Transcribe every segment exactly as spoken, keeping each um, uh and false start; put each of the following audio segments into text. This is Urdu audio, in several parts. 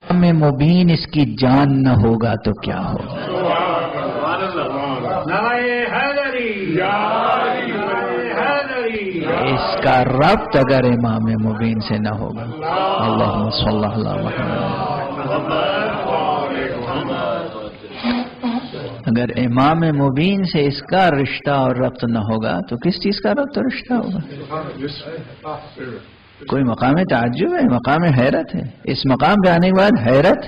میں مبین اس کی جان نہ ہوگا تو کیا ہوگا؟ اس کا ربط اگر امام مبین سے نہ ہوگا. اللہم صلی اللہ محمد. اگر امام مبین سے اس کا رشتہ اور ربط نہ ہوگا تو کس چیز کا ربط اور رشتہ ہوگا؟ کوئی مقام تعجب ہے، مقام حیرت ہے. اس مقام پہ آنے کے بعد حیرت،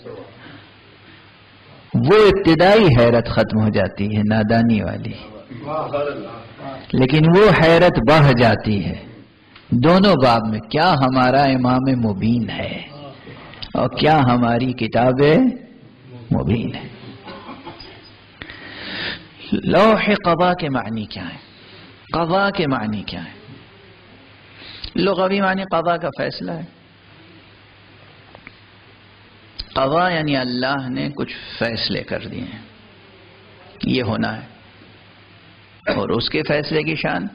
وہ ابتدائی حیرت ختم ہو جاتی ہے نادانی والی، لیکن وہ حیرت بڑھ جاتی ہے دونوں باب میں. کیا ہمارا امام مبین ہے اور کیا ہماری کتاب مبین ہے؟ لوح قضا کے معنی کیا ہے؟ قضا کے معنی کیا ہے؟ لغوی معنی قضا کا فیصلہ ہے. قضا یعنی اللہ نے کچھ فیصلے کر دیے ہیں، یہ ہونا ہے، اور اس کے فیصلے کی شان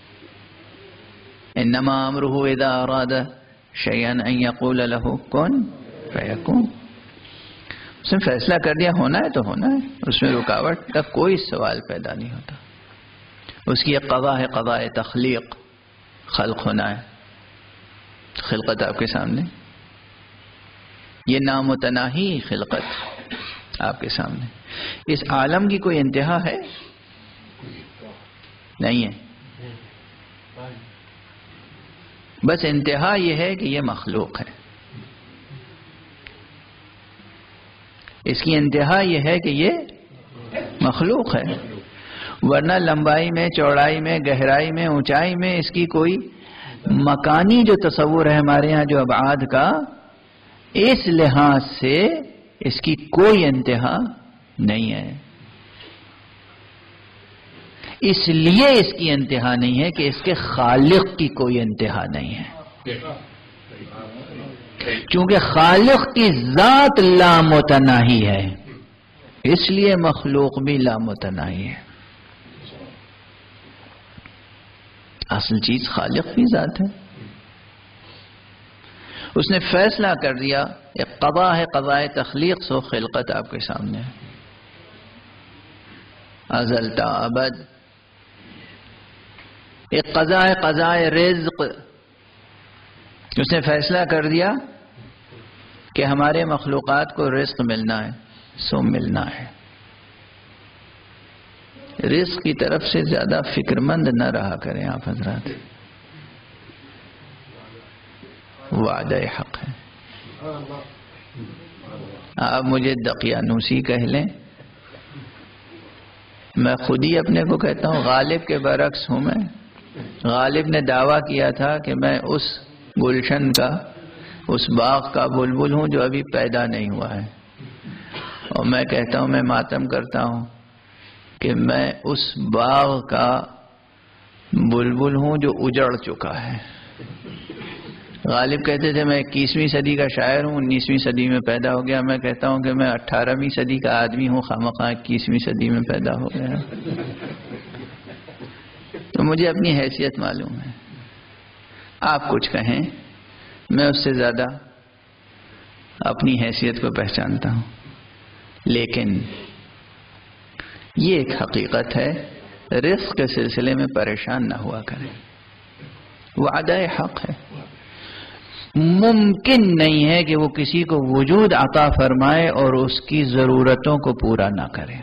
انما امرہ اذا اراد شیئا ان یقول له کن فیکون. اس نے فیصلہ کر دیا، ہونا ہے تو ہونا ہے، اس میں رکاوٹ کا کوئی سوال پیدا نہیں ہوتا. اس کی ایک قضا ہے، قضاء تخلیق، خلق ہونا ہے، خلقت آپ کے سامنے، یہ نامتناہی خلقت آپ کے سامنے. اس عالم کی کوئی انتہا ہے؟ نہیں ہے. بس انتہا یہ ہے کہ یہ مخلوق ہے. اس کی انتہا یہ ہے کہ یہ مخلوق ہے، ورنہ لمبائی میں، چوڑائی میں، گہرائی میں، اونچائی میں اس کی کوئی مکانی جو تصور ہے ہمارے ہاں جو ابعاد کا، اس لحاظ سے اس کی کوئی انتہا نہیں ہے. اس لیے اس کی انتہا نہیں ہے کہ اس کے خالق کی کوئی انتہا نہیں ہے، چونکہ خالق کی ذات لامتناہی ہے، اس لیے مخلوق بھی لامتناہی ہے. اصل چیز خالق کی ذات ہے. اس نے فیصلہ کر دیا، ایک قضا ہے، قضاء تخلیق، سو خلقت آپ کے سامنے ہے، ازل تا ابد. ایک قضاء ہے، قضاء رزق. اس نے فیصلہ کر دیا کہ ہمارے مخلوقات کو رزق ملنا ہے، سو ملنا ہے. رزق کی طرف سے زیادہ فکر مند نہ رہا کریں آپ حضرات، وعدہ حق ہے. آپ مجھے دقیانوسی کہہ لیں، میں خود ہی اپنے کو کہتا ہوں غالب کے برعکس ہوں. میں غالب نے دعویٰ کیا تھا کہ میں اس گلشن کا، اس باغ کا بلبل ہوں جو ابھی پیدا نہیں ہوا ہے، اور میں کہتا ہوں، میں ماتم کرتا ہوں کہ میں اس باغ کا بلبل ہوں جو اجڑ چکا ہے. غالب کہتے تھے میں اکیسویں صدی کا شاعر ہوں، انیسویں صدی میں پیدا ہو گیا. میں کہتا ہوں کہ میں اٹھارہویں صدی کا آدمی ہوں، خامخواہ اکیسویں صدی میں پیدا ہو گیا. تو مجھے اپنی حیثیت معلوم ہے. آپ کچھ کہیں، میں اس سے زیادہ اپنی حیثیت کو پہچانتا ہوں. لیکن یہ ایک حقیقت ہے، رزق کے سلسلے میں پریشان نہ ہوا کریں. وعدہ حق ہے. ممکن نہیں ہے کہ وہ کسی کو وجود عطا فرمائے اور اس کی ضرورتوں کو پورا نہ کرے.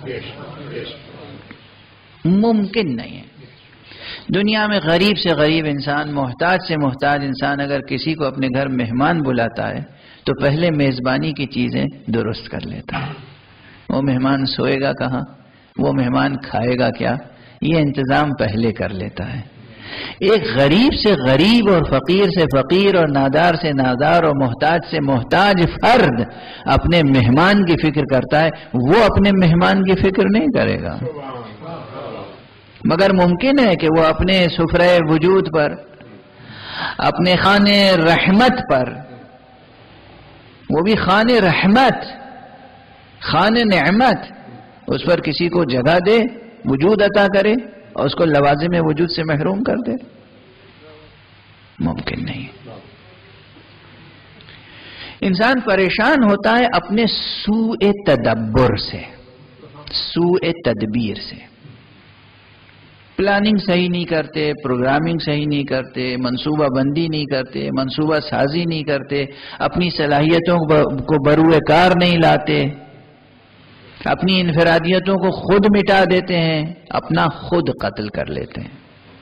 ممکن نہیں ہے. دنیا میں غریب سے غریب انسان، محتاج سے محتاج انسان اگر کسی کو اپنے گھر مہمان بلاتا ہے تو پہلے میزبانی کی چیزیں درست کر لیتا ہے. وہ مہمان سوئے گا کہاں، وہ مہمان کھائے گا کیا، یہ انتظام پہلے کر لیتا ہے. ایک غریب سے غریب اور فقیر سے فقیر اور نادار سے نادار اور محتاج سے محتاج فرد اپنے مہمان کی فکر کرتا ہے، وہ اپنے مہمان کی فکر نہیں کرے گا. مگر ممکن ہے کہ وہ اپنے سفرہ وجود پر، اپنے خانے رحمت پر، وہ بھی خانے رحمت، خانے نعمت، اس پر کسی کو جگہ دے، وجود عطا کرے اور اس کو لوازم وجود سے محروم کر دے. ممکن نہیں. انسان پریشان ہوتا ہے اپنے سوء تدبر سے، سوء تدبیر سے. پلاننگ صحیح نہیں کرتے، پروگرامنگ صحیح نہیں کرتے، منصوبہ بندی نہیں کرتے، منصوبہ سازی نہیں کرتے، اپنی صلاحیتوں کو بروئے کار نہیں لاتے، اپنی انفرادیتوں کو خود مٹا دیتے ہیں، اپنا خود قتل کر لیتے ہیں.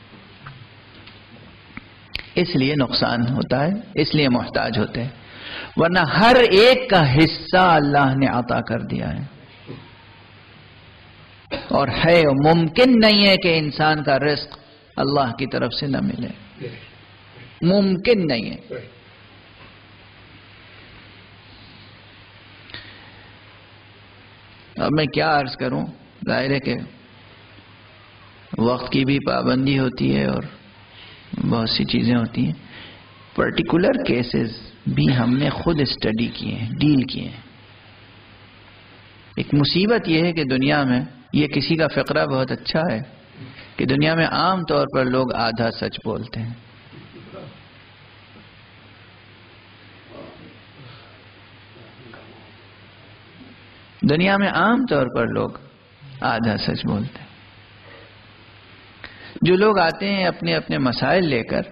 اس لیے نقصان ہوتا ہے، اس لیے محتاج ہوتے ہیں. ورنہ ہر ایک کا حصہ اللہ نے عطا کر دیا ہے، اور ہے ممکن نہیں ہے کہ انسان کا رزق اللہ کی طرف سے نہ ملے، ممکن نہیں ہے. اب میں کیا عرض کروں، ظاہر ہے کہ وقت کی بھی پابندی ہوتی ہے اور بہت سی چیزیں ہوتی ہیں. پرٹیکولر کیسز بھی ہم نے خود اسٹڈی کیے ہیں، ڈیل کیے ہیں. ایک مصیبت یہ ہے کہ دنیا میں یہ کسی کا فقرہ بہت اچھا ہے کہ دنیا میں عام طور پر لوگ آدھا سچ بولتے ہیں. دنیا میں عام طور پر لوگ آدھا سچ بولتے ہیں. جو لوگ آتے ہیں اپنے اپنے مسائل لے کر،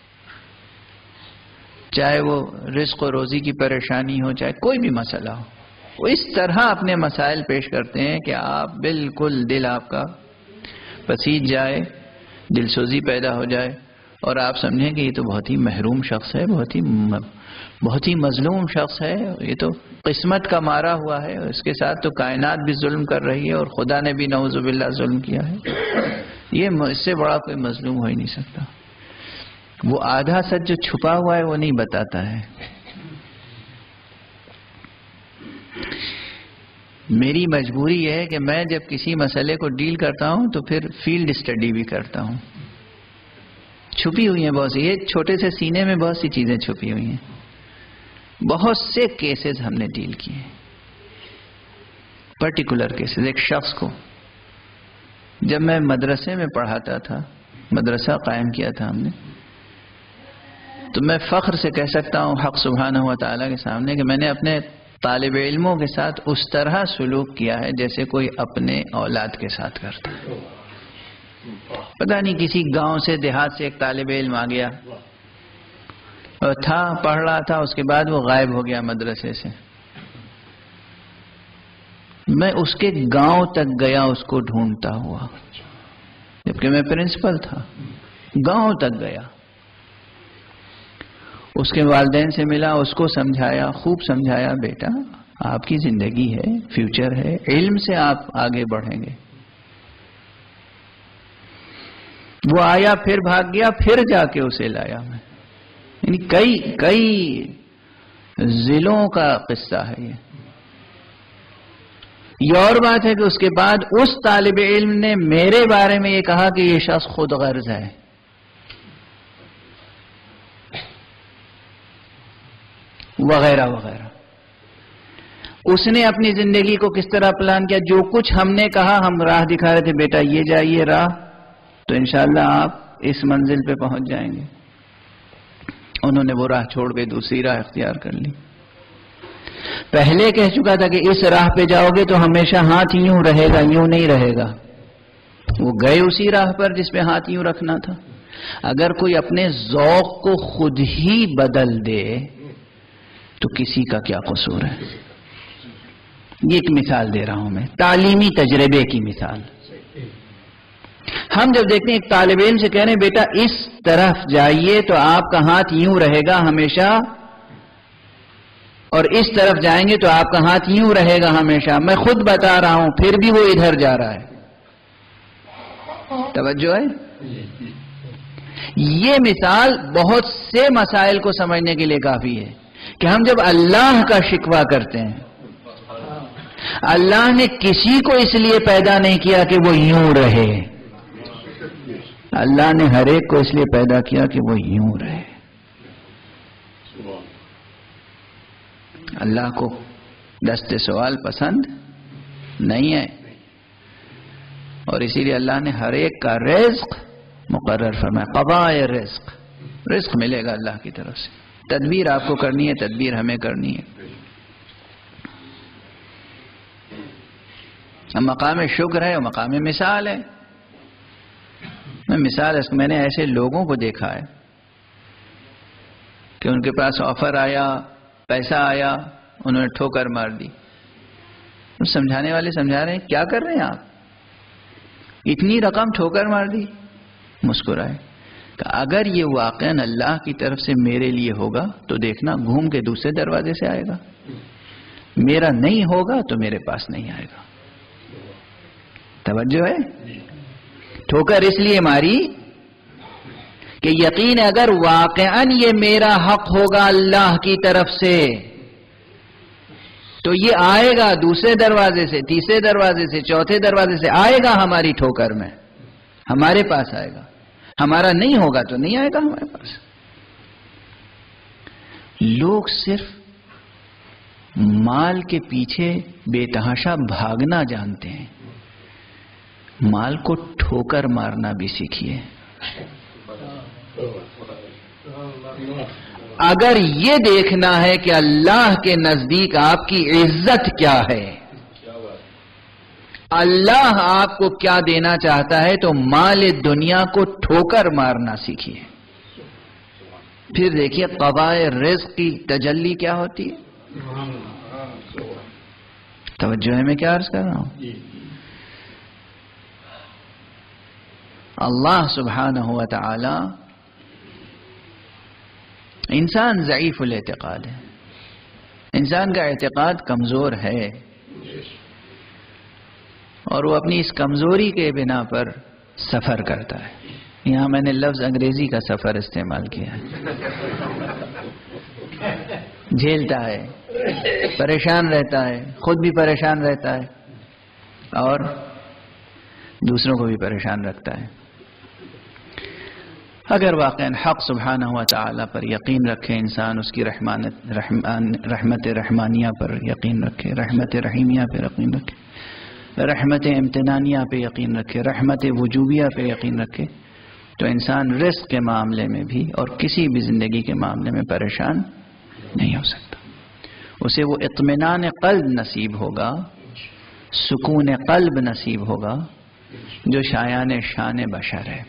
چاہے وہ رزق و روزی کی پریشانی ہو، چاہے کوئی بھی مسئلہ ہو، وہ اس طرح اپنے مسائل پیش کرتے ہیں کہ آپ بالکل دل آپ کا پسیج جائے، دل سوزی پیدا ہو جائے، اور آپ سمجھیں کہ یہ تو بہت ہی محروم شخص ہے، بہت ہی بہت ہی مظلوم شخص ہے، یہ تو قسمت کا مارا ہوا ہے، اس کے ساتھ تو کائنات بھی ظلم کر رہی ہے اور خدا نے بھی نعوذ باللہ ظلم کیا ہے. یہ اس سے بڑا کوئی مظلوم ہو ہی نہیں سکتا. وہ آدھا سچ جو چھپا ہوا ہے وہ نہیں بتاتا ہے. میری مجبوری یہ ہے کہ میں جب کسی مسئلے کو ڈیل کرتا ہوں تو پھر فیلڈ اسٹڈی بھی کرتا ہوں. چھپی ہوئی ہیں بہت سی، یہ چھوٹے سے سینے میں بہت سی چیزیں چھپی ہوئی ہیں. بہت سے کیسز ہم نے ڈیل کیے ہیں، پرٹیکولر کیسز. ایک شخص کو جب میں مدرسے میں پڑھاتا تھا، مدرسہ قائم کیا تھا ہم نے، تو میں فخر سے کہہ سکتا ہوں حق سبحانہ و تعالیٰ کے سامنے کہ میں نے اپنے طالب علموں کے ساتھ اس طرح سلوک کیا ہے جیسے کوئی اپنے اولاد کے ساتھ کرتا ہے. پتہ نہیں کسی گاؤں سے، دیہات سے ایک طالب علم آ گیا اور تھا، پڑھ رہا تھا، اس کے بعد وہ غائب ہو گیا مدرسے سے. میں اس کے گاؤں تک گیا اس کو ڈھونڈتا ہوا، جبکہ میں پرنسپل تھا. گاؤں تک گیا، اس کے والدین سے ملا، اس کو سمجھایا، خوب سمجھایا، بیٹا آپ کی زندگی ہے، فیوچر ہے، علم سے آپ آگے بڑھیں گے. وہ آیا، پھر بھاگ گیا، پھر جا کے اسے لایا میں. یعنی کئی کئی ضلعوں کا قصہ ہے یہ. یہ اور بات ہے کہ اس کے بعد اس طالب علم نے میرے بارے میں یہ کہا کہ یہ شخص خود غرض ہے. وغیرہ وغیرہ. اس نے اپنی زندگی کو کس طرح پلان کیا، جو کچھ ہم نے کہا، ہم راہ دکھا رہے تھے، بیٹا یہ جائیے راہ تو انشاءاللہ آپ اس منزل پہ پہنچ جائیں گے. انہوں نے وہ راہ چھوڑ کے دوسری راہ اختیار کر لی. پہلے کہہ چکا تھا کہ اس راہ پہ جاؤ گے تو ہمیشہ ہاتھ یوں رہے گا، یوں نہیں رہے گا. وہ گئے اسی راہ پر جس پہ ہاتھ یوں رکھنا تھا. اگر کوئی اپنے ذوق کو خود ہی بدل دے تو کسی کا کیا قصور ہے. یہ ایک مثال دے رہا ہوں میں، تعلیمی تجربے کی مثال. ہم جب دیکھتے ہیں ایک طالب علم سے کہہ رہے ہیں بیٹا اس طرف جائیے تو آپ کا ہاتھ یوں رہے گا ہمیشہ، اور اس طرف جائیں گے تو آپ کا ہاتھ یوں رہے گا ہمیشہ. میں خود بتا رہا ہوں پھر بھی وہ ادھر جا رہا ہے. توجہ ہے؟ یہ مثال بہت سے مسائل کو سمجھنے کے لیے کافی ہے کہ ہم جب اللہ کا شکوہ کرتے ہیں، اللہ نے کسی کو اس لیے پیدا نہیں کیا کہ وہ یوں رہے، اللہ نے ہر ایک کو اس لیے پیدا کیا کہ وہ یوں رہے. اللہ کو دست سوال پسند نہیں ہے، اور اسی لیے اللہ نے ہر ایک کا رزق مقرر فرمایا. قضاء رزق، رزق ملے گا اللہ کی طرف سے. تدبیر آپ کو کرنی ہے، تدبیر ہمیں کرنی ہے. مقام شکر ہے اور مقام مثال ہے. میں مثال اس میں نے ایسے لوگوں کو دیکھا ہے کہ ان کے پاس آفر آیا، پیسہ آیا، انہوں نے ٹھوکر مار دی. سمجھانے والے سمجھا رہے ہیں کیا کر رہے ہیں آپ، اتنی رقم ٹھوکر مار دی. مسکرائے کہ اگر یہ واقعاً اللہ کی طرف سے میرے لیے ہوگا تو دیکھنا گھوم کے دوسرے دروازے سے آئے گا، میرا نہیں ہوگا تو میرے پاس نہیں آئے گا. توجہ ہے؟ ٹھوکر اس لیے ماری کہ یقین اگر واقعاً یہ میرا حق ہوگا اللہ کی طرف سے تو یہ آئے گا دوسرے دروازے سے، تیسرے دروازے سے، چوتھے دروازے سے آئے گا ہماری ٹھوکر میں، ہمارے پاس آئے گا. ہمارا نہیں ہوگا تو نہیں آئے گا ہمارے پاس. لوگ صرف مال کے پیچھے بے تحاشا بھاگنا جانتے ہیں، مال کو ٹھوکر مارنا بھی سیکھیے. اگر یہ دیکھنا ہے کہ اللہ کے نزدیک آپ کی عزت کیا ہے، اللہ آپ کو کیا دینا چاہتا ہے، تو مال دنیا کو ٹھوکر مارنا سیکھیے. پھر دیکھیے قضاء رزق کی تجلی کیا ہوتی ہے. توجہ ہے میں کیا عرض کر رہا ہوں. اللہ سبحانہ و تعالی، انسان ضعیف الاعتقاد ہے، انسان کا اعتقاد کمزور ہے، اور وہ اپنی اس کمزوری کے بنا پر سفر کرتا ہے. یہاں میں نے لفظ انگریزی کا سفر استعمال کیا ہے. جھیلتا ہے، پریشان رہتا ہے، خود بھی پریشان رہتا ہے اور دوسروں کو بھی پریشان رکھتا ہے. اگر واقعاً حق سبحانہ و تعالی پر یقین رکھے انسان، اس کی رحمانت رحمان رحمت رحمانیہ پر یقین رکھے، رحمت رحیمیہ پہ یقین رکھے، رحمت امتنانیہ پہ یقین رکھے، رحمت وجوبیہ پہ یقین رکھے، تو انسان رزق کے معاملے میں بھی اور کسی بھی زندگی کے معاملے میں پریشان نہیں ہو سکتا. اسے وہ اطمینان قلب نصیب ہوگا، سکون قلب نصیب ہوگا جو شایان شان بشر ہے.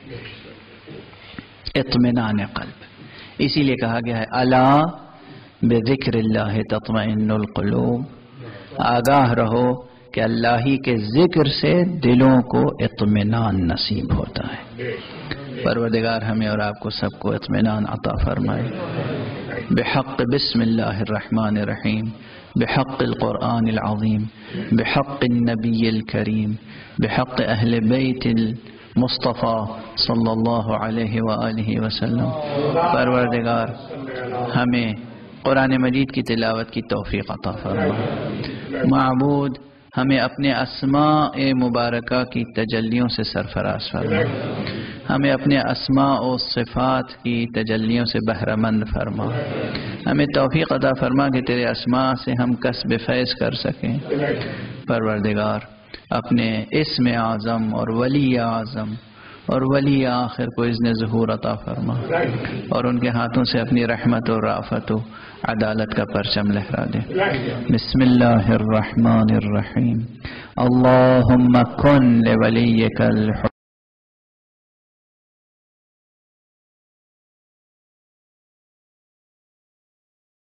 اطمینان قلب. اسی لیے کہا گیا ہے الا بذکر اللہ تطمئن القلوب، آگاہ رہو کہ اللہ ہی کے ذکر سے دلوں کو اطمینان نصیب ہوتا ہے. پروردگار ہمیں اور آپ کو سب کو اطمینان عطا فرمائے. بحق بسم اللہ الرحمن الرحیم، بحق القرآن العظیم، بحق النبی الکریم، بحق اہل بیت المصطفیٰ صلی اللہ علیہ وآلہ وسلم. پروردگار ہمیں قرآن مجید کی تلاوت کی توفیق عطا فرمائے. معبود ہمیں اپنے اسماء مبارکہ کی تجلیوں سے سرفراز فرما، ہمیں اپنے اسماء و صفات کی تجلیوں سے بہرہ مند فرما. ہمیں توفیق عطا فرما کہ تیرے اسماء سے ہم کسب فیض کر سکیں. پروردگار اپنے اسم اعظم اور ولی اعظم اور ولی آخر کو اذن ظہور عطا فرما، اور ان کے ہاتھوں سے اپنی رحمت و رافت و عدالت کا پرچم لہرا دے. بسم اللہ الرحمن الرحیم. اللہم کن لولیک الحسین